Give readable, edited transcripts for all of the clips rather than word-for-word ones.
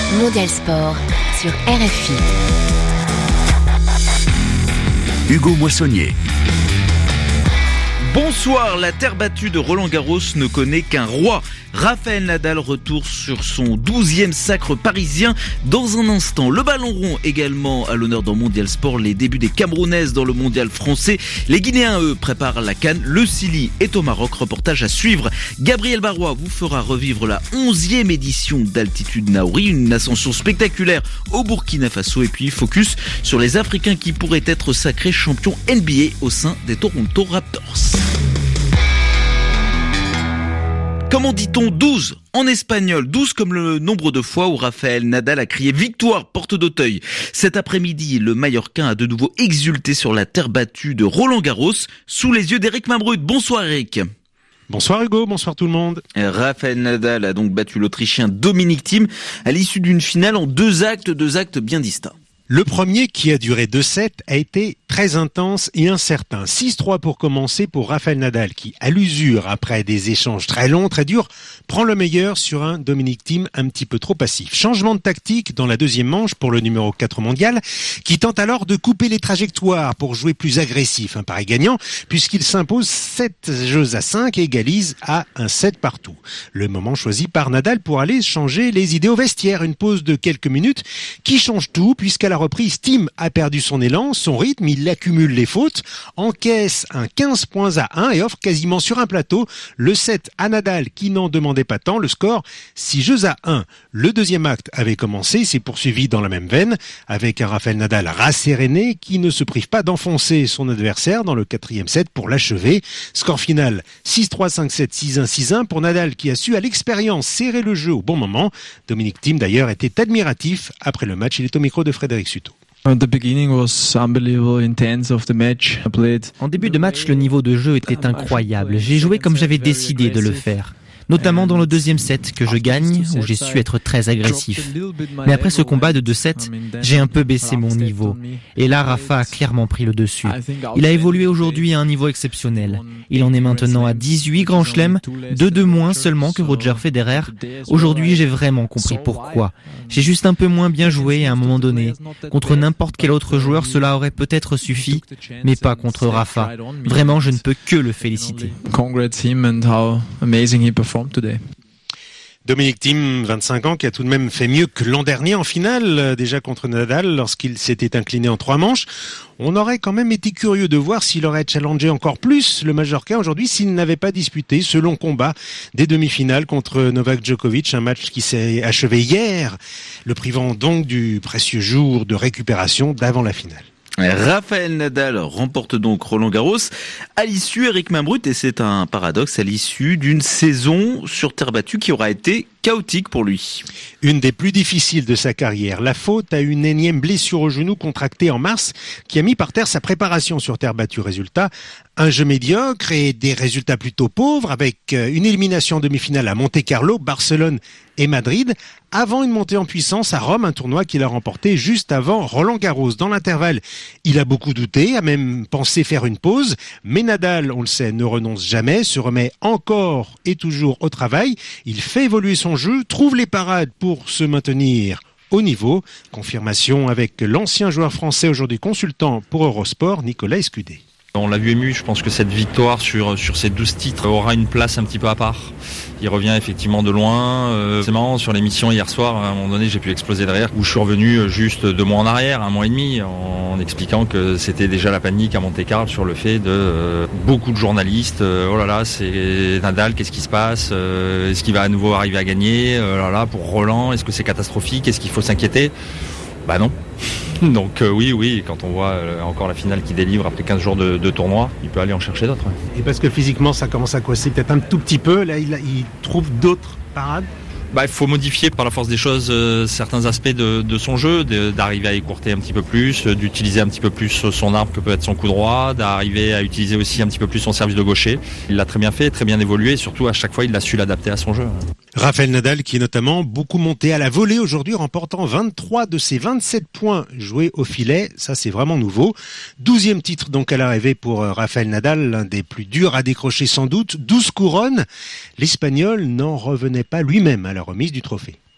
Mondial Sport sur RFI. Hugo Moissonnier. Bonsoir, la terre battue de Roland-Garros ne connaît qu'un roi. Rafael Nadal retourne sur son 12e sacre parisien dans un instant. Le ballon rond également à l'honneur dans Mondial Sport, les débuts des Camerounaises dans le mondial français. Les Guinéens, eux, préparent la CAN. Le Chili est au Maroc, reportage à suivre. Gabriel Barois vous fera revivre la 11e édition d'Altitude Naouri, une ascension spectaculaire au Burkina Faso. Et puis focus sur les Africains qui pourraient être sacrés champions NBA au sein des Toronto Raptors. Comment dit-on 12 en espagnol? 12 comme le nombre de fois où Rafael Nadal a crié victoire porte d'Auteuil. Cet après-midi, le Mallorquin a de nouveau exulté sur la terre battue de Roland-Garros sous les yeux d'Éric Mambrut. Bonsoir Eric. Bonsoir Hugo, bonsoir tout le monde. Rafael Nadal a donc battu l'Autrichien Dominic Thiem à l'issue d'une finale en deux actes bien distincts. Le premier, qui a duré 2 sets, a été très intense et incertain. 6-3 pour commencer pour Rafael Nadal, qui, à l'usure, après des échanges très longs, très durs, prend le meilleur sur un Dominic Thiem un petit peu trop passif. Changement de tactique dans la deuxième manche pour le numéro 4 mondial, qui tente alors de couper les trajectoires pour jouer plus agressif. Un pari gagnant, puisqu'il s'impose 7-5 et égalise à un 7 partout. Le moment choisi par Nadal pour aller changer les idées au vestiaire. Une pause de quelques minutes qui change tout, puisqu'à la reprise, Thiem a perdu son élan, son rythme, il accumule les fautes, encaisse un 15 points à 1 et offre quasiment sur un plateau le set à Nadal qui n'en demandait pas tant. Le score 6-1. Le deuxième acte avait commencé, s'est poursuivi dans la même veine avec un Rafael Nadal rasséréné qui ne se prive pas d'enfoncer son adversaire dans le quatrième set pour l'achever. Score final 6-3, 5-7, 6-1, 6-1 pour Nadal qui a su à l'expérience serrer le jeu au bon moment. Dominic Thiem d'ailleurs était admiratif après le match. Il est au micro de Frédéric Suto. En début de match, le niveau de jeu était incroyable. J'ai joué comme j'avais décidé de le faire. Notamment dans le deuxième set que je gagne, où j'ai su être très agressif. Mais après ce combat de 2 sets, j'ai un peu baissé mon niveau. Et là, Rafa a clairement pris le dessus. Il a évolué aujourd'hui à un niveau exceptionnel. Il en est maintenant à 18 grands chelems, 2 de moins seulement que Roger Federer. Aujourd'hui, j'ai vraiment compris pourquoi. J'ai juste un peu moins bien joué à un moment donné. Contre n'importe quel autre joueur, cela aurait peut-être suffi, mais pas contre Rafa. Vraiment, je ne peux que le féliciter. Dominic Thiem, 25 ans, qui a tout de même fait mieux que l'an dernier en finale, déjà contre Nadal, lorsqu'il s'était incliné en 3 manches. On aurait quand même été curieux de voir s'il aurait challengé encore plus le Mallorquin aujourd'hui s'il n'avait pas disputé ce long combat des demi-finales contre Novak Djokovic, un match qui s'est achevé hier, le privant donc du précieux jour de récupération d'avant la finale. Rafael Nadal remporte donc Roland-Garros à l'issue, Éric Mambrut, et c'est un paradoxe, à l'issue d'une saison sur terre battue qui aura été chaotique pour lui. Une des plus difficiles de sa carrière. La faute à une énième blessure au genou contractée en mars qui a mis par terre sa préparation sur terre battue. Résultat, un jeu médiocre et des résultats plutôt pauvres avec une élimination en demi-finale à Monte-Carlo, Barcelone et Madrid, avant une montée en puissance à Rome, un tournoi qu'il a remporté juste avant Roland-Garros. Dans l'intervalle, il a beaucoup douté, a même pensé faire une pause, mais Nadal, on le sait, ne renonce jamais, se remet encore et toujours au travail. Il fait évoluer son jeu, trouve les parades pour se maintenir au niveau. Confirmation avec l'ancien joueur français, aujourd'hui consultant pour Eurosport, Nicolas Escudé. On l'a vu ému, je pense que cette victoire sur ces 12 titres aura une place un petit peu à part. Il revient effectivement de loin. C'est marrant, sur l'émission hier soir, à un moment donné, j'ai pu exploser de rire, où je suis revenu juste 2 mois en arrière, 1 mois et demi, en expliquant que c'était déjà la panique à Monte-Carlo sur le fait de beaucoup de journalistes. Oh là là, c'est Nadal, qu'est-ce qui se passe? Est-ce qu'il va à nouveau arriver à gagner? Oh là là, pour Roland, est-ce que c'est catastrophique? Est-ce qu'il faut s'inquiéter? Bah non. Donc oui, quand on voit encore la finale qui délivre après 15 jours de tournoi, il peut aller en chercher d'autres. Et parce que physiquement ça commence à coincer peut-être un tout petit peu, là il trouve d'autres parades? Il faut modifier par la force des choses certains aspects de son jeu, d'arriver à écourter un petit peu plus, d'utiliser un petit peu plus son arme que peut être son coup droit, d'arriver à utiliser aussi un petit peu plus son service de gaucher. Il l'a très bien fait, très bien évolué, et surtout à chaque fois il a su l'adapter à son jeu. Rafael Nadal qui est notamment beaucoup monté à la volée aujourd'hui, remportant 23 de ses 27 points joués au filet. Ça c'est vraiment nouveau. 12e titre donc à l'arrivée pour Rafael Nadal, l'un des plus durs à décrocher sans doute. 12 couronnes. L'Espagnol n'en revenait pas lui-même à la remise du trophée.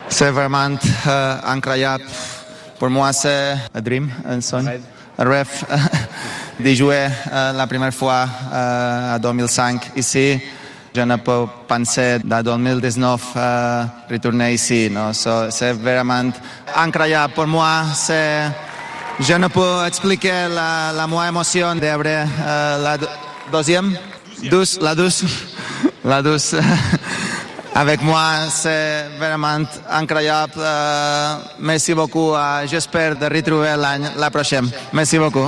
C'est vraiment incroyable. Pour moi, c'est un dream, un rêve de jouer la première fois en 2005 ici. Je ne peux penser en 2019 retourner ici. Non? C'est vraiment incroyable pour moi. Je ne peux expliquer la moins émotion d'après la douce. Avec moi, c'est vraiment incroyable. Merci beaucoup. J'espère de retrouver la prochaine. Merci beaucoup.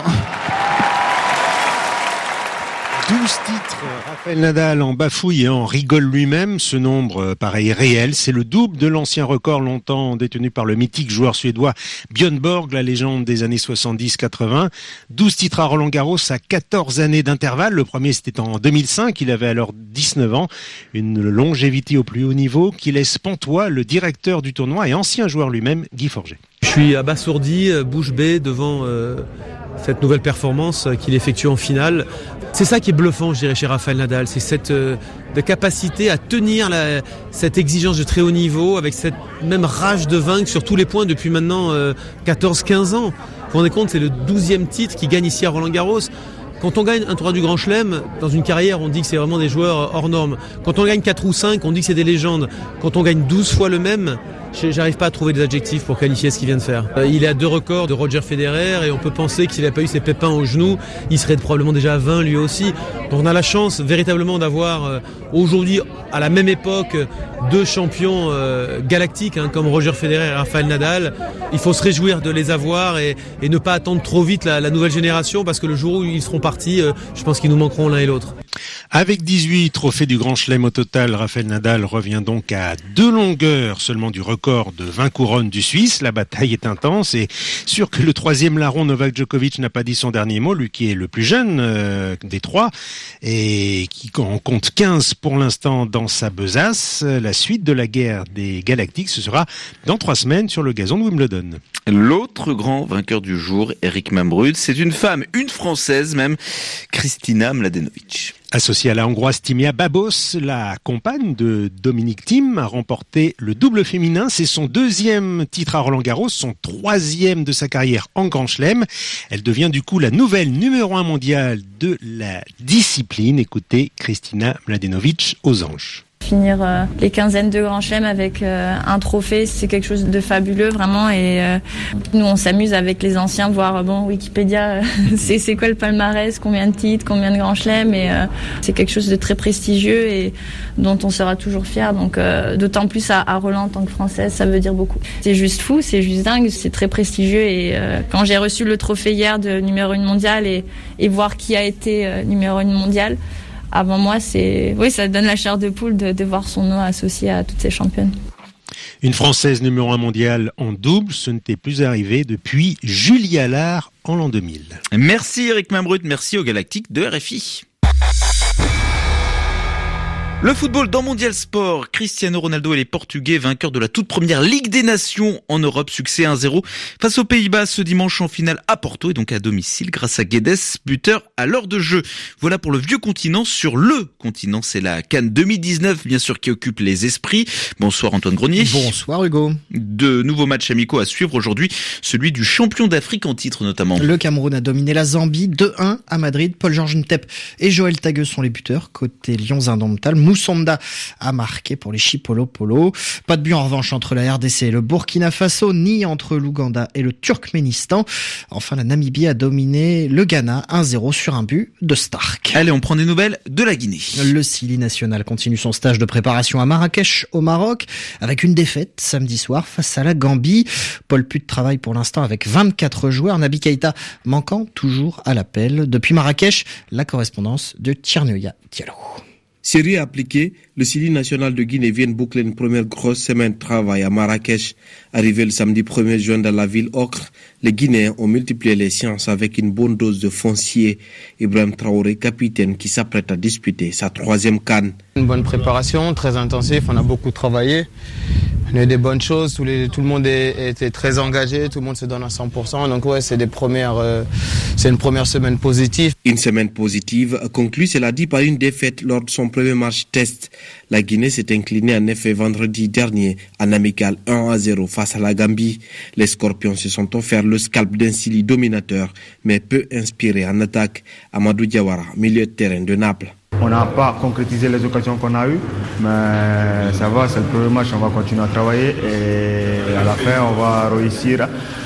12 titres, Rafael Nadal en bafouille et en rigole lui-même. Ce nombre paraît réel. C'est le double de l'ancien record longtemps détenu par le mythique joueur suédois Björn Borg, la légende des années 70-80. 12 titres à Roland-Garros à 14 années d'intervalle. Le premier, c'était en 2005. Il avait alors 19 ans. Une longévité au plus haut niveau qui laisse pantois le directeur du tournoi et ancien joueur lui-même, Guy Forget. Je suis abasourdi, bouche bée devant cette nouvelle performance qu'il effectue en finale. C'est ça qui est bluffant, je dirais, chez Rafael Nadal. C'est cette de capacité à tenir cette exigence de très haut niveau avec cette même rage de vaincre sur tous les points depuis maintenant 14-15 ans. Vous vous rendez compte, c'est le 12e titre qu'il gagne ici à Roland-Garros. Quand on gagne un tournoi du Grand Chelem, dans une carrière, on dit que c'est vraiment des joueurs hors normes. Quand on gagne 4 ou 5, on dit que c'est des légendes. Quand on gagne 12 fois le même, j'arrive pas à trouver des adjectifs pour qualifier ce qu'il vient de faire. Il est à 2 records de Roger Federer et on peut penser que s'il n'avait pas eu ses pépins au genou, il serait probablement déjà à 20 lui aussi. Donc on a la chance véritablement d'avoir aujourd'hui, à la même époque, 2 champions galactiques comme Roger Federer et Rafael Nadal. Il faut se réjouir de les avoir et ne pas attendre trop vite la nouvelle génération parce que le jour où ils seront partis, je pense qu'ils nous manqueront l'un et l'autre. Avec 18 trophées du Grand Chelem au total, Rafael Nadal revient donc à 2 longueurs seulement du record de 20 couronnes du Suisse. La bataille est intense et sûr que le 3e larron Novak Djokovic n'a pas dit son dernier mot, lui qui est le plus jeune des 3 et qui en compte 15 pour l'instant dans sa besace. La suite de la guerre des Galactiques, ce sera dans 3 semaines sur le gazon de Wimbledon. L'autre grand vainqueur du jour, Eric Mambrud, c'est une femme, une Française même, Kristina Mladenovic. Associée à la Hongroise Timea Babos, la compagne de Dominic Thiem a remporté le double féminin. C'est son 2e titre à Roland-Garros, son 3e de sa carrière en Grand Chelem. Elle devient du coup la nouvelle numéro 1 mondiale de la discipline. Écoutez Kristina Mladenovic aux anges. Finir les quinzaines de Grand Chelem avec un trophée, c'est quelque chose de fabuleux vraiment et nous on s'amuse avec les anciens, voir Wikipédia, c'est quoi le palmarès, combien de titres, combien de Grand Chelem et c'est quelque chose de très prestigieux et dont on sera toujours fier. Donc d'autant plus à Roland en tant que Française, ça veut dire beaucoup. C'est juste fou, c'est juste dingue, c'est très prestigieux et quand j'ai reçu le trophée hier de numéro 1 mondial et voir qui a été numéro 1 mondial, avant moi, ça donne la chair de poule de voir son nom associé à toutes ces championnes. Une Française numéro 1 mondiale en double, ce n'était plus arrivé depuis Julie Allard en l'an 2000. Merci Eric Mambrud, merci aux Galactiques de RFI. Le football dans Mondial Sport, Cristiano Ronaldo et les Portugais vainqueurs de la toute première Ligue des Nations en Europe, succès 1-0 face aux Pays-Bas ce dimanche en finale à Porto et donc à domicile grâce à Guedes, buteur à l'heure de jeu. Voilà pour le vieux continent. Sur le continent, c'est la CAN 2019 bien sûr qui occupe les esprits. Bonsoir Antoine Grenier. Bonsoir Hugo. 2 nouveaux matchs amicaux à suivre aujourd'hui, celui du champion d'Afrique en titre notamment. Le Cameroun a dominé la Zambie 2-1 à Madrid. Paul-Georges Ntep et Joël Tagueux sont les buteurs. Côté Lions indomptables, Moussonda a marqué pour les Chipolo-Polo. Pas de but en revanche entre la RDC et le Burkina Faso, ni entre l'Ouganda et le Turkménistan. Enfin, la Namibie a dominé le Ghana 1-0 sur un but de Stark. Allez, on prend des nouvelles de la Guinée. Le Sili national continue son stage de préparation à Marrakech, au Maroc, avec une défaite samedi soir face à la Gambie. Paul Put travaille pour l'instant avec 24 joueurs. Naby Keïta manquant toujours à l'appel. Depuis Marrakech, la correspondance de Tchernoya Diallo. Série appliquée, le Sili national de Guinée vient de boucler une première grosse semaine de travail à Marrakech. Arrivé le samedi 1er juin dans la ville ocre, les Guinéens ont multiplié les séances avec une bonne dose de foncier. Ibrahim Traoré, capitaine qui s'apprête à disputer sa 3e CAN. Une bonne préparation, très intensif, on a beaucoup travaillé. On a eu des bonnes choses, tout le monde était très engagé, tout le monde se donne à 100%. Donc ouais, c'est une première semaine positive. Une semaine positive conclue, cela dit, par une défaite lors de son premier match test. La Guinée s'est inclinée en effet vendredi dernier en amical 1-0 face à la Gambie. Les Scorpions se sont offerts le scalp d'un Sili dominateur, mais peu inspiré en attaque. Amadou Diawara, milieu de terrain de Naples. On n'a pas concrétisé les occasions qu'on a eues, mais ça va, c'est le premier match, on va continuer à travailler et à la fin, on va réussir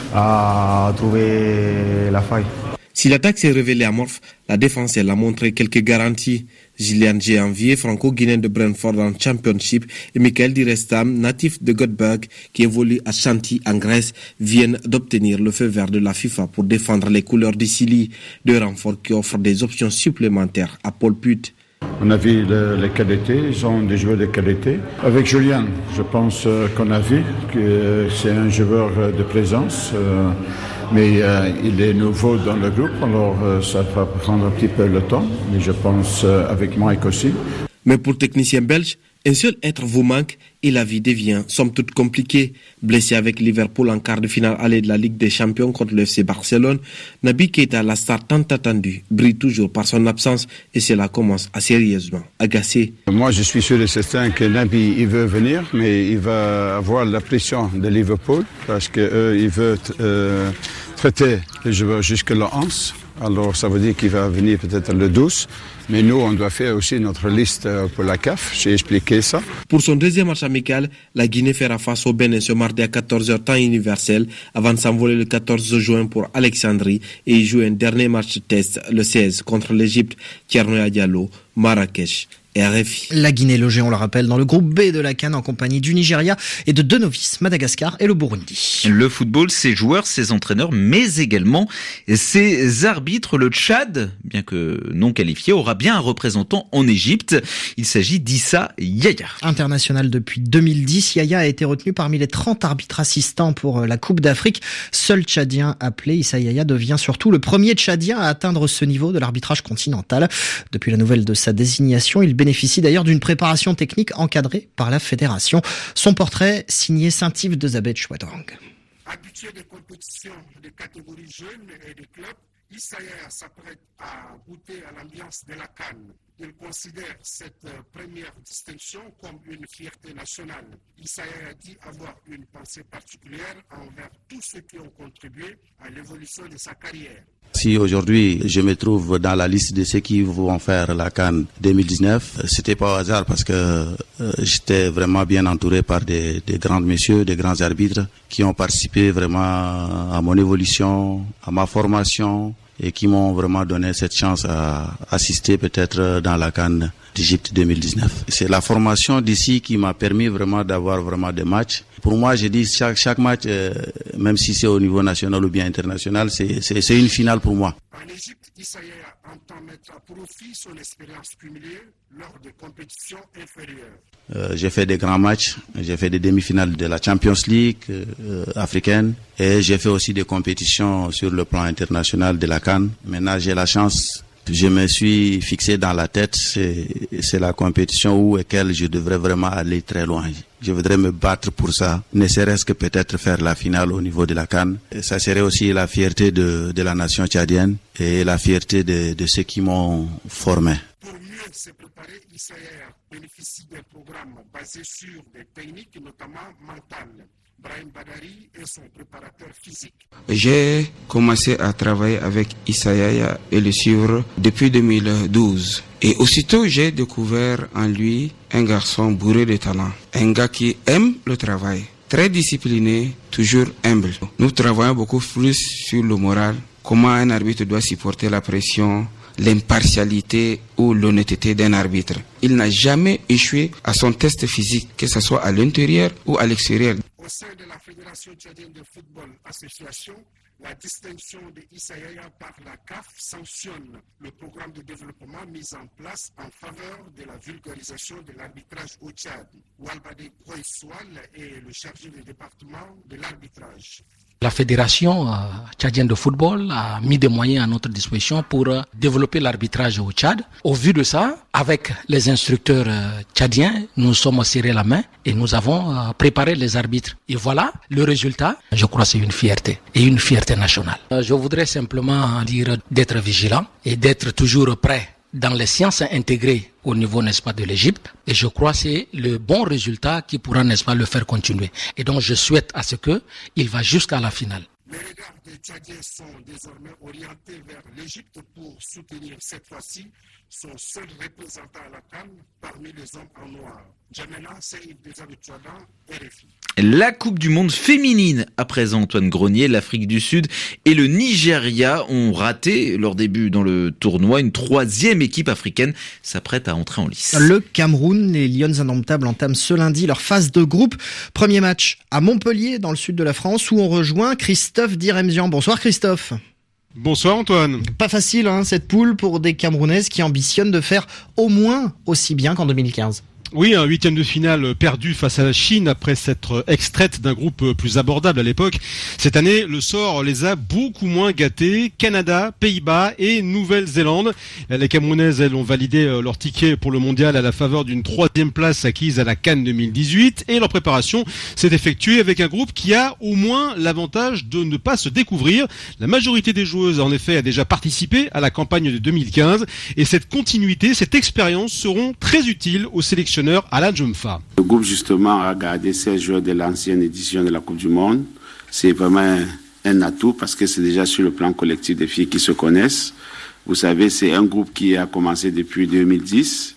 à trouver la faille. Si l'attaque s'est révélée amorphe, la défense elle a montré quelques garanties. Gillian Janvier, franco-guinéen de Brentford en Championship, et Michael Di Restam, natif de Göteborg, qui évolue à Chantilly en Grèce, viennent d'obtenir le feu vert de la FIFA pour défendre les couleurs du Sili, deux renforts qui offrent des options supplémentaires à Paul Put. On a vu les qualités, ils ont des joueurs de qualité. Avec Julien, je pense qu'on a vu que c'est un joueur de présence, mais il est nouveau dans le groupe, alors ça va prendre un petit peu le temps, mais je pense avec Mike aussi. Mais pour le technicien belge, un seul être vous manque et la vie devient somme toute compliquée. Blessé avec Liverpool en quart de finale aller de la Ligue des Champions contre le FC Barcelone, Naby Keita, la star tant attendue, brille toujours par son absence et cela commence à sérieusement agacer. Moi je suis sûr et certain que Naby il veut venir, mais il va avoir la pression de Liverpool parce qu'il veut traiter les joueurs jusque le 11. Alors ça veut dire qu'il va venir peut-être le 12. Mais nous, on doit faire aussi notre liste pour la CAF. J'ai expliqué ça. Pour son deuxième match amical, la Guinée fera face au Bénin ce mardi à 14h temps universel avant de s'envoler le 14 juin pour Alexandrie et y jouer un dernier match test le 16 contre l'Égypte. Thierno Diallo, Marrakech. RFI. La Guinée logée, on le rappelle, dans le groupe B de la CAN en compagnie du Nigeria et de deux novices, Madagascar et le Burundi. Le football, ses joueurs, ses entraîneurs, mais également ses arbitres. Le Tchad, bien que non qualifié, aura bien un représentant en Égypte. Il s'agit d'Issa Yaya. International depuis 2010, Yaya a été retenu parmi les 30 arbitres assistants pour la Coupe d'Afrique. Seul Tchadien appelé, Issa Yaya devient surtout le premier Tchadien à atteindre ce niveau de l'arbitrage continental. Depuis la nouvelle de sa désignation, il bénéficie d'ailleurs d'une préparation technique encadrée par la fédération. Son portrait signé Saint-Yves de Zabet Chouadrang. Habitué des compétitions de catégories jeunes et de clubs, Issa Yaya s'apprête à goûter à l'ambiance de la CAN. Il considère cette première distinction comme une fierté nationale. Issa Yaya dit avoir une pensée particulière envers tous ceux qui ont contribué à l'évolution de sa carrière. Si aujourd'hui je me trouve dans la liste de ceux qui vont faire la CAN 2019, c'était pas au hasard parce que j'étais vraiment bien entouré par des grands messieurs, des grands arbitres qui ont participé vraiment à mon évolution, à ma formation et qui m'ont vraiment donné cette chance à assister peut-être dans la CAN d'Égypte 2019. C'est la formation d'ici qui m'a permis vraiment d'avoir vraiment des matchs. Pour moi, je dis chaque match, même si c'est au niveau national ou bien international, c'est une finale pour moi. En Égypte, Issa Yaya entend mettre à profit son expérience cumulée lors de compétitions inférieures. J'ai fait des grands matchs, j'ai fait des demi-finales de la Champions League africaine et j'ai fait aussi des compétitions sur le plan international de la CAN. Maintenant, j'ai la chance. Je me suis fixé dans la tête, c'est la compétition où laquelle je devrais vraiment aller très loin. Je voudrais me battre pour ça, ne serait-ce que peut-être faire la finale au niveau de la CAN. Ça serait aussi la fierté de la nation tchadienne et la fierté de ceux qui m'ont formé. Pour mieux se préparer, Issa Yaya bénéficie d'un programme basé sur des techniques notamment mentales. Brahim Badari est son préparateur physique. J'ai commencé à travailler avec Issa Yaya et le suivre depuis 2012. Et aussitôt, j'ai découvert en lui un garçon bourré de talent. Un gars qui aime le travail, très discipliné, toujours humble. Nous travaillons beaucoup plus sur le moral, comment un arbitre doit supporter la pression, l'impartialité ou l'honnêteté d'un arbitre. Il n'a jamais échoué à son test physique, que ce soit à l'intérieur ou à l'extérieur. Au sein de la Fédération tchadienne de football association, la distinction de Issa Yaya par la CAF sanctionne le programme de développement mis en place en faveur de la vulgarisation de l'arbitrage au Tchad. Walbade Koïswal est le chargé du département de l'arbitrage. La fédération tchadienne de football a mis des moyens à notre disposition pour développer l'arbitrage au Tchad. Au vu de ça, avec les instructeurs tchadiens, nous sommes serrés la main et nous avons préparé les arbitres. Et voilà, le résultat, je crois, c'est une fierté et une fierté nationale. Je voudrais simplement dire d'être vigilant et d'être toujours prêt dans les sciences intégrées au niveau, n'est-ce pas, de l'Égypte. Et je crois que c'est le bon résultat qui pourra, n'est-ce pas, le faire continuer. Et donc, je souhaite à ce qu'il va jusqu'à la finale. Les regards des Tchadiens sont désormais orientés vers l'Égypte pour soutenir cette fois-ci son seul représentant à la CAN parmi les hommes en noir. Jamena Seïd Desavetouadan, RFI. La Coupe du Monde féminine, à présent Antoine Grenier, l'Afrique du Sud et le Nigeria ont raté leur début dans le tournoi. Une troisième équipe africaine s'apprête à entrer en lice. Le Cameroun, les Lions indomptables entament ce lundi leur phase de groupe. Premier match à Montpellier, dans le sud de la France, où on rejoint Christophe Diremzian. Bonsoir Christophe. Bonsoir Antoine. Pas facile cette poule pour des Camerounaises qui ambitionnent de faire au moins aussi bien qu'en 2015. Oui, un huitième de finale perdu face à la Chine après s'être extraite d'un groupe plus abordable à l'époque. Cette année, le sort les a beaucoup moins gâtés. Canada, Pays-Bas et Nouvelle-Zélande. Les Camerounaises, elles, ont validé leur ticket pour le mondial à la faveur d'une troisième place acquise à la CAN 2018. Et leur préparation s'est effectuée avec un groupe qui a au moins l'avantage de ne pas se découvrir. La majorité des joueuses, en effet, a déjà participé à la campagne de 2015. Et cette continuité, cette expérience seront très utiles aux sélectionneurs Alain Djumfa. Le groupe justement a gardé 16 joueurs de l'ancienne édition de la Coupe du Monde. C'est vraiment un atout parce que c'est déjà sur le plan collectif des filles qui se connaissent. Vous savez, c'est un groupe qui a commencé depuis 2010.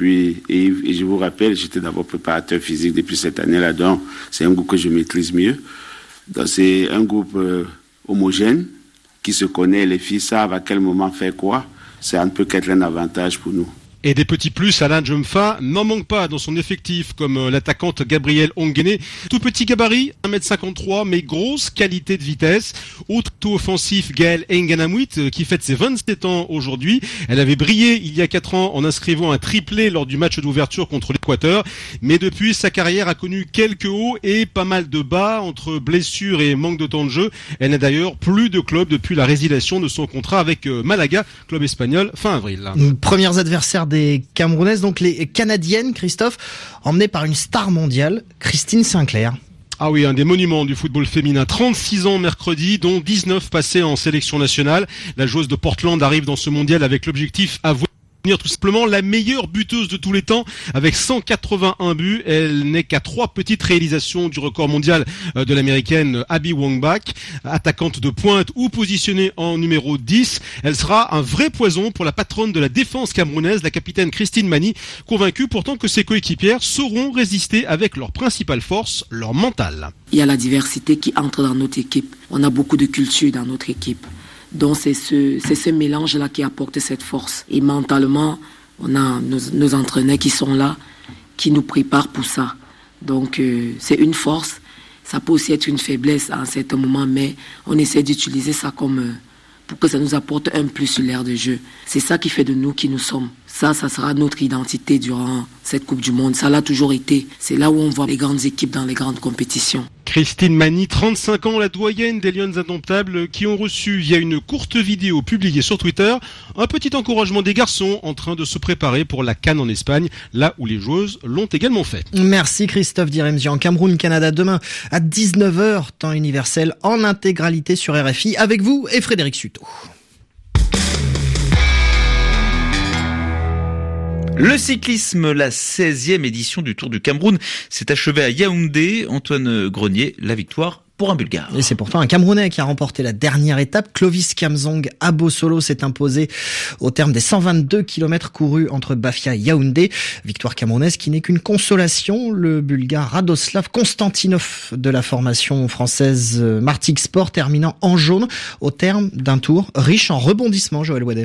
Et je vous rappelle, j'étais d'abord préparateur physique depuis cette année-là, donc c'est un groupe que je maîtrise mieux. Donc c'est un groupe homogène qui se connaît. Les filles savent à quel moment faire quoi. Ça ne peut qu'être un avantage pour nous. Et des petits plus, Alain Djumfa n'en manque pas dans son effectif, comme l'attaquante Gabrielle Ongene. Tout petit gabarit, 1m53, mais grosse qualité de vitesse. Autre taux offensif, Gaëlle Nganamouit, qui fête ses 27 ans aujourd'hui. Elle avait brillé il y a 4 ans en inscrivant un triplé lors du match d'ouverture contre l'Équateur. Mais depuis, sa carrière a connu quelques hauts et pas mal de bas entre blessures et manque de temps de jeu. Elle n'a d'ailleurs plus de club depuis la résiliation de son contrat avec Malaga, club espagnol, fin avril. Premiers adversaires des Camerounaises, donc les Canadiennes, Christophe, emmenées par une star mondiale, Christine Sinclair. Ah oui, un des monuments du football féminin. 36 ans mercredi, dont 19 passés en sélection nationale. La joueuse de Portland arrive dans ce mondial avec l'objectif à tout simplement la meilleure buteuse de tous les temps avec 181 buts. Elle n'est qu'à 3 petites réalisations du record mondial de l'américaine Abby Wambach, attaquante de pointe ou positionnée en numéro 10. Elle sera un vrai poison pour la patronne de la défense camerounaise, la capitaine Christine Mani, convaincue pourtant que ses coéquipières sauront résister avec leur principale force, leur mental. Il y a la diversité qui entre dans notre équipe. On a beaucoup de culture dans notre équipe. Donc c'est ce mélange-là qui apporte cette force. Et mentalement, on a nos entraîneurs qui sont là, qui nous préparent pour ça. Donc c'est une force. Ça peut aussi être une faiblesse à un certain moment, mais on essaie d'utiliser ça comme pour que ça nous apporte un plus sur l'aire de jeu. C'est ça qui fait de nous qui nous sommes. Ça sera notre identité durant cette Coupe du Monde. Ça l'a toujours été. C'est là où on voit les grandes équipes dans les grandes compétitions. Christine Mani, 35 ans, la doyenne des Lions indomptables, qui ont reçu via une courte vidéo publiée sur Twitter un petit encouragement des garçons en train de se préparer pour la CAN en Espagne, là où les joueuses l'ont également fait. Merci Christophe Diremzian. Cameroun-Canada demain à 19h, temps universel en intégralité sur RFI, avec vous et Frédéric Suto. Le cyclisme, la 16e édition du Tour du Cameroun, s'est achevée à Yaoundé. Antoine Grenier, la victoire pour un Bulgare. Et c'est pourtant un Camerounais qui a remporté la dernière étape. Clovis Kamzong Abosolo s'est imposé au terme des 122 km courus entre Bafia et Yaoundé. Victoire camerounaise qui n'est qu'une consolation. Le Bulgare Radoslav Konstantinov de la formation française Martigues Sport terminant en jaune au terme d'un tour riche en rebondissements, Joël Wadem.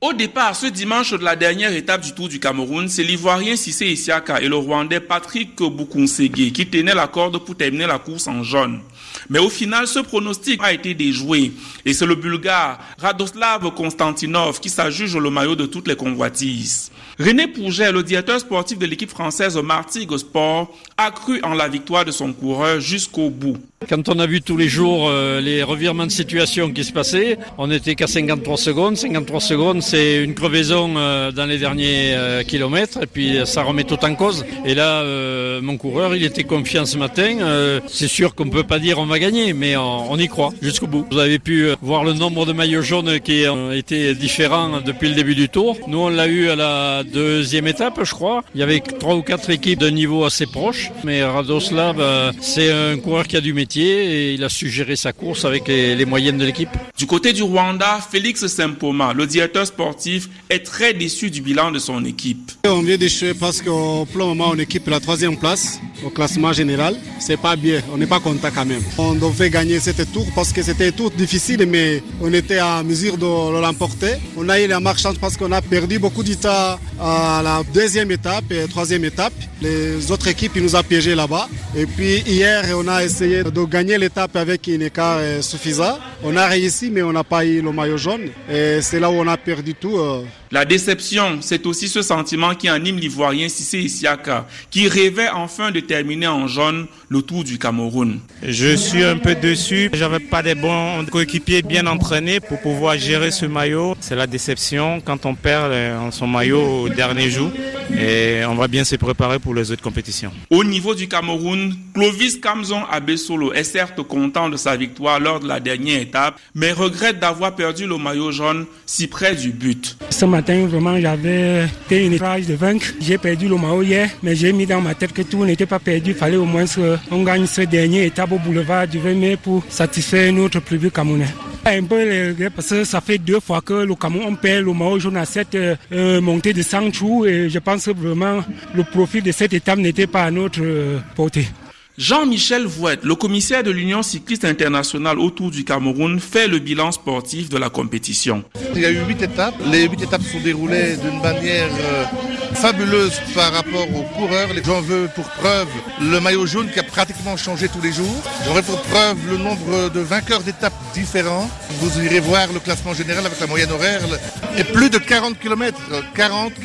Au départ, ce dimanche de la dernière étape du Tour du Cameroun, c'est l'Ivoirien Cissé Isiaka et le Rwandais Patrick Bukunsege qui tenaient la corde pour terminer la course en jaune. Mais au final, ce pronostic a été déjoué. Et c'est le Bulgare Radoslav Konstantinov qui s'adjuge le maillot de toutes les convoitises. René Pouget, le directeur sportif de l'équipe française Martigues Sport, a cru en la victoire de son coureur jusqu'au bout. Quand on a vu tous les jours les revirements de situation qui se passaient, on n'était qu'à 53 secondes. 53 secondes, c'est une crevaison dans les derniers kilomètres et puis ça remet tout en cause. Et là, mon coureur, il était confiant ce matin. C'est sûr qu'on ne peut pas dire on va gagner, mais on y croit jusqu'au bout. Vous avez pu voir le nombre de maillots jaunes qui ont été différents depuis le début du tour. Nous, on l'a eu à la deuxième étape, je crois. Il y avait 3 ou 4 équipes de niveau assez proche. Mais Radoslav, c'est un coureur qui a du métier et il a su gérer sa course avec les moyennes de l'équipe. Du côté du Rwanda, Félix Sempoma, le directeur sportif, est très déçu du bilan de son équipe. On vient d'échouer parce qu'au plan moment, on équipe la 3e place au classement général. C'est pas bien, on n'est pas content quand même. On devait gagner cette tour parce que c'était un tour difficile, mais on était en mesure de l'emporter. On a eu la malchance parce qu'on a perdu beaucoup de temps à la 2e étape et 3e étape. Les autres équipes, ils nous ont piégés là-bas. Et puis hier, on a essayé de gagner l'étape avec un écart suffisant. On a réussi, mais on n'a pas eu le maillot jaune. Et c'est là où on a perdu tout. La déception, c'est aussi ce sentiment qui anime l'Ivoirien Cissé Isiaka, qui rêvait enfin de terminer en jaune le Tour du Cameroun. Je suis un peu déçu. J'avais pas des bons coéquipiers bien entraînés pour pouvoir gérer ce maillot. C'est la déception quand on perd son maillot au dernier jour. Et on va bien se préparer pour les autres compétitions. Au niveau du Cameroun, Clovis Kamzon Abesolo est certes content de sa victoire lors de la dernière étape, mais regrette d'avoir perdu le maillot jaune si près du but. Ce matin, vraiment, j'avais une rage de vaincre. J'ai perdu le maillot hier, mais j'ai mis dans ma tête que tout n'était pas perdu. Il fallait au moins qu'on gagne cette dernière étape au boulevard du 20 mai pour satisfaire notre public camerounais. Un peu parce que ça fait 2 fois que le Cameroun perd le maillot jaune à cette montée de 100 trous et je pense que vraiment le profit de cette étape n'était pas à notre portée. Jean-Michel Vouette, le commissaire de l'Union cycliste internationale au Tour du Cameroun, fait le bilan sportif de la compétition. Il y a eu 8 étapes. Les 8 étapes sont déroulées d'une manière fabuleuse par rapport aux coureurs. J'en veux pour preuve le maillot jaune qui a pratiquement changé tous les jours. J'en veux pour preuve le nombre de vainqueurs d'étapes différents. Vous irez voir le classement général avec la moyenne horaire. Et plus de 40 km. 40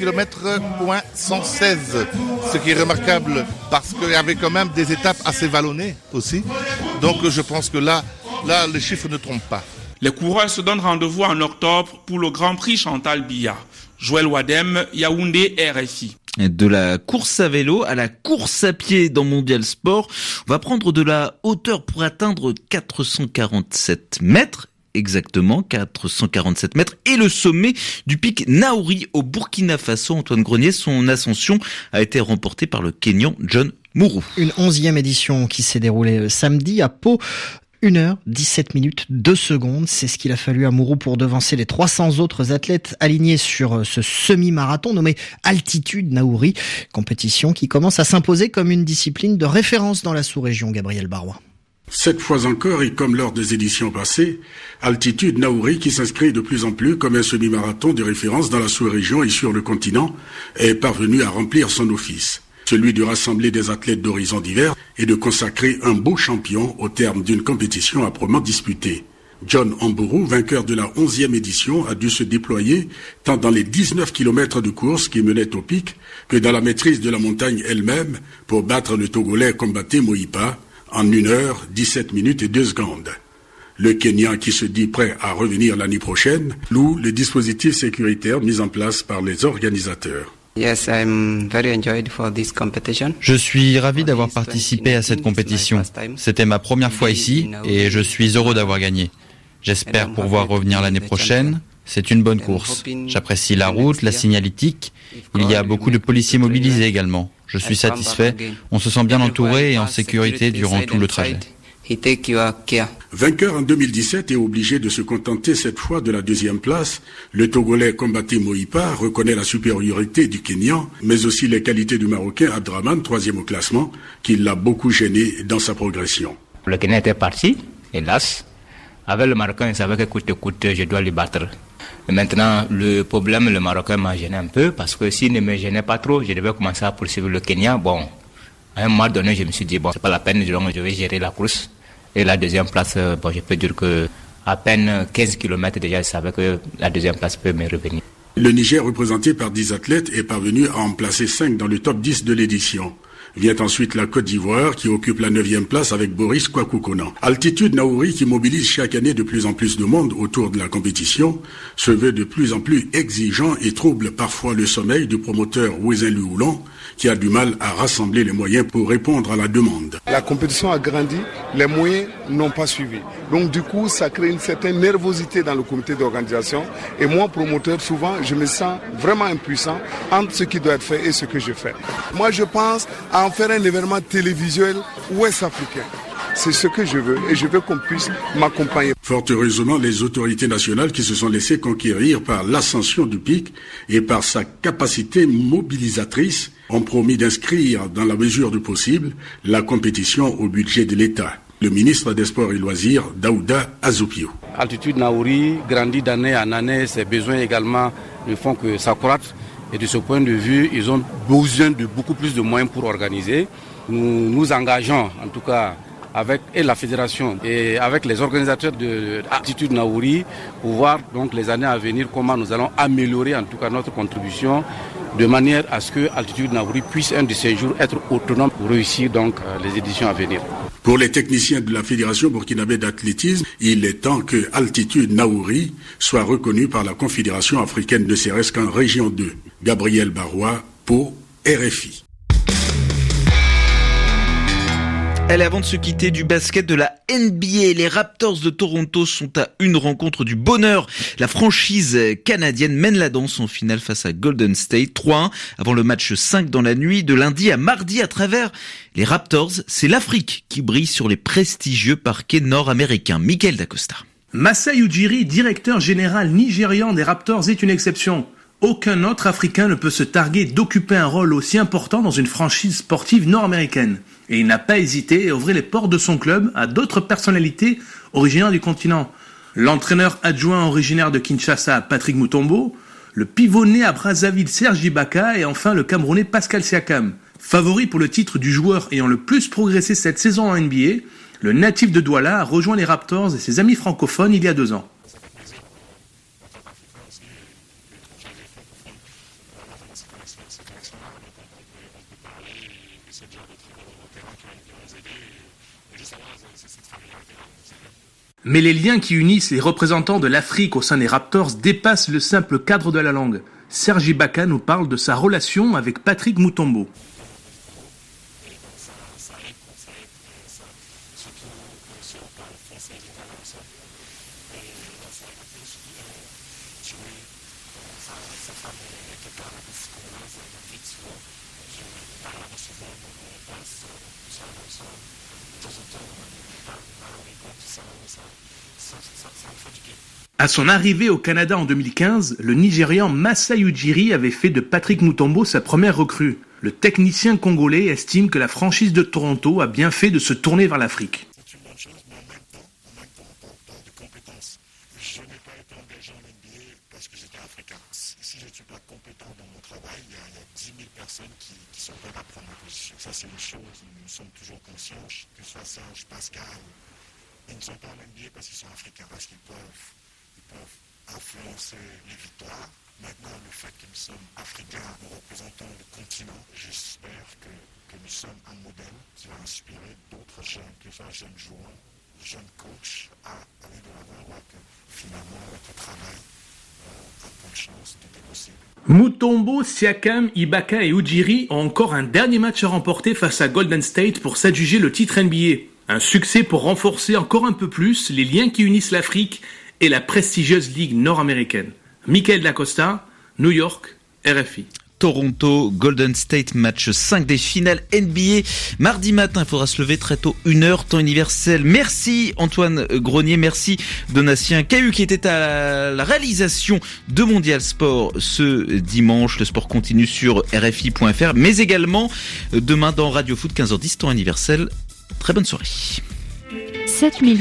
km/116. Ce qui est remarquable parce qu'il y avait quand même des étapes assez vallonnées aussi. Donc je pense que là, les chiffres ne trompent pas. Les coureurs se donnent rendez-vous en octobre pour le Grand Prix Chantal Biya. Joël Wadem, Yaoundé, RFI. De la course à vélo à la course à pied dans Mondial Sport, on va prendre de la hauteur pour atteindre 447 mètres. Exactement, 447 mètres. Et le sommet du pic Naouri au Burkina Faso. Antoine Grenier, son ascension a été remportée par le Kenyan John Mourou. Une 11e édition qui s'est déroulée samedi à Pau. 1h17 2 secondes, c'est ce qu'il a fallu à Mourou pour devancer les 300 autres athlètes alignés sur ce semi-marathon nommé Altitude Naouri, compétition qui commence à s'imposer comme une discipline de référence dans la sous-région. Gabriel Barois. Cette fois encore, et comme lors des éditions passées, Altitude Naouri, qui s'inscrit de plus en plus comme un semi-marathon de référence dans la sous-région et sur le continent, est parvenu à remplir son office. Celui de rassembler des athlètes d'horizons divers et de consacrer un beau champion au terme d'une compétition âprement disputée. John Mburu, vainqueur de la 11e édition, a dû se déployer tant dans les 19 km de course qui menaient au pic que dans la maîtrise de la montagne elle-même pour battre le Togolais Kombaté Moïpa en 1h17 et 2 secondes. Le Kenyan, qui se dit prêt à revenir l'année prochaine, loue les dispositifs sécuritaires mis en place par les organisateurs. Je suis ravi d'avoir participé à cette compétition. C'était ma première fois ici et je suis heureux d'avoir gagné. J'espère pouvoir revenir l'année prochaine. C'est une bonne course. J'apprécie la route, la signalétique. Il y a beaucoup de policiers mobilisés également. Je suis satisfait. On se sent bien entouré et en sécurité durant tout le trajet. Vainqueur en 2017 et obligé de se contenter cette fois de la 2e place, le Togolais Kombaté Moïpa reconnaît la supériorité du Kenyan, mais aussi les qualités du Marocain Abdraman, 3e au classement, qui l'a beaucoup gêné dans sa progression. Le Kenyan était parti, hélas. Avec le Marocain, il savait que coûte que coûte, je dois lui battre. Maintenant, le problème, le Marocain m'a gêné un peu parce que s'il ne me gênait pas trop, je devais commencer à poursuivre le Kenya. Bon, à un moment donné, je me suis dit, bon, c'est pas la peine, donc je vais gérer la course. Et la deuxième place, bon, je peux dire que à peine 15 km déjà, je savais que la deuxième place peut me revenir. Le Niger, représenté par 10 athlètes, est parvenu à en placer 5 dans le top 10 de l'édition. Vient ensuite la Côte d'Ivoire qui occupe la 9e place avec Boris Kwaku-Konan. Altitude Naouri qui mobilise chaque année de plus en plus de monde autour de la compétition se veut de plus en plus exigeant et trouble parfois le sommeil du promoteur Ouézin Luoulon qui a du mal à rassembler les moyens pour répondre à la demande. La compétition a grandi, les moyens n'ont pas suivi. Donc du coup, ça crée une certaine nervosité dans le comité d'organisation. Et moi, promoteur, souvent, je me sens vraiment impuissant entre ce qui doit être fait et ce que je fais. Moi, je pense à en faire un événement télévisuel ouest-africain. C'est ce que je veux et je veux qu'on puisse m'accompagner. Fort heureusement, les autorités nationales qui se sont laissées conquérir par l'ascension du pic et par sa capacité mobilisatrice ont promis d'inscrire dans la mesure du possible la compétition au budget de l'État. Le ministre des Sports et Loisirs, Daouda Azoupio. Altitude Naouri grandit d'année en année, ses besoins également ne font que s'accroître. Et de ce point de vue, ils ont besoin de beaucoup plus de moyens pour organiser. Nous nous engageons, en tout cas, avec la fédération et avec les organisateurs de Altitude Naouri pour voir donc les années à venir comment nous allons améliorer en tout cas notre contribution de manière à ce que Altitude Naouri puisse un de ces jours être autonome pour réussir donc les éditions à venir. Pour les techniciens de la Fédération burkinabé d'athlétisme, il est temps que Altitude Naouri soit reconnue par la Confédération africaine de CRS qu'en région 2. Gabriel Barois pour RFI. Allez, avant de se quitter du basket de la NBA, les Raptors de Toronto sont à une rencontre du bonheur. La franchise canadienne mène la danse en finale face à Golden State 3-1 avant le match 5 dans la nuit de lundi à mardi à travers les Raptors. C'est l'Afrique qui brille sur les prestigieux parquets nord-américains. Michael Dacosta. Masai Ujiri, directeur général nigérian des Raptors, est une exception. Aucun autre Africain ne peut se targuer d'occuper un rôle aussi important dans une franchise sportive nord-américaine. Et il n'a pas hésité à ouvrir les portes de son club à d'autres personnalités originaires du continent. L'entraîneur adjoint originaire de Kinshasa, Patrick Mutombo, le pivot né à Brazzaville, Serge Ibaka, et enfin le Camerounais Pascal Siakam. Favori pour le titre du joueur ayant le plus progressé cette saison en NBA, le natif de Douala a rejoint les Raptors et ses amis francophones il y a 2 ans. Mais les liens qui unissent les représentants de l'Afrique au sein des Raptors dépassent le simple cadre de la langue. Serge Ibaka nous parle de sa relation avec Patrick Mutombo. À son arrivée au Canada en 2015, le Nigérian Masai Ujiri avait fait de Patrick Mutombo sa première recrue. Le technicien congolais estime que la franchise de Toronto a bien fait de se tourner vers l'Afrique. C'est une bonne chose, mais en même temps de compétences. Je n'ai pas été engagé en NBA parce que j'étais africain. Si je ne suis pas compétent dans mon travail, il y a 10 000 personnes qui sont prêtes à prendre ma position. Ça, c'est une chose, nous sommes toujours conscients, que ce soit Serge, Pascal, ils ne sont pas en NBA parce qu'ils sont africains, parce qu'ils peuvent influencer les victoires. Maintenant, le fait que nous sommes africains, nous représentons le continent, j'espère que nous sommes un modèle qui va inspirer d'autres jeunes, que ce soit jeunes joueurs, jeunes coachs, à aller de l'avant, voir que finalement, avec le travail, à bonne chance, tout est possible. Mutombo, Siakam, Ibaka et Ujiri ont encore un dernier match à remporter face à Golden State pour s'adjuger le titre NBA. Un succès pour renforcer encore un peu plus les liens qui unissent l'Afrique et la prestigieuse ligue nord-américaine. Michael Dacosta, New York, RFI. Toronto, Golden State, match 5 des finales NBA. Mardi matin, il faudra se lever très tôt, 1h, temps universel. Merci Antoine Grenier, merci Donatien Cahu qui était à la réalisation de Mondial Sport ce dimanche. Le sport continue sur RFI.fr, mais également demain dans Radio Foot 15h10, temps universel. Très bonne soirée. 7 000